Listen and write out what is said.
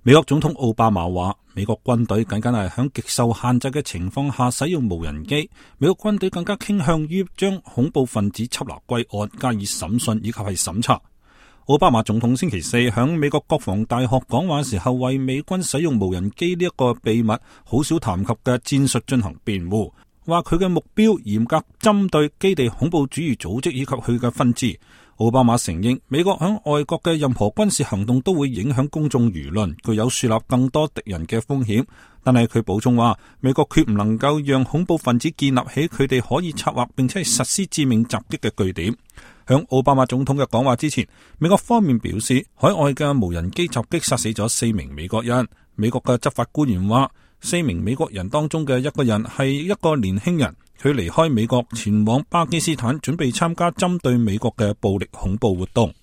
美國總統奧巴馬話，美國軍隊僅僅係響極受限制嘅情況下使用無人機，美國軍隊更加傾向於將恐怖分子緝拿歸案，加以審訊以及係審查。奧巴馬總統星期四響美國國防大學講話時候，為美軍使用無人機呢一個秘密好少談及嘅戰術進行辯護，話佢嘅目標嚴格針對基地恐怖主義組織以及佢嘅分支。奧巴馬承認美國響外國嘅任何軍事行動都會影響公眾輿論，具有樹立更多敵人嘅風險。但係佢補充話，美國決唔能夠讓恐怖分子建立起佢哋可以策劃並且實施致命襲擊嘅據點。響奧巴馬總統嘅講話之前，美國方面表示，海外嘅無人機襲擊殺死咗4名美國人。美國嘅執法官員話，4名美國人當中嘅一個人係一個年輕人，佢離開美國前往巴基斯坦，準備參加針對美國嘅暴力恐怖活動。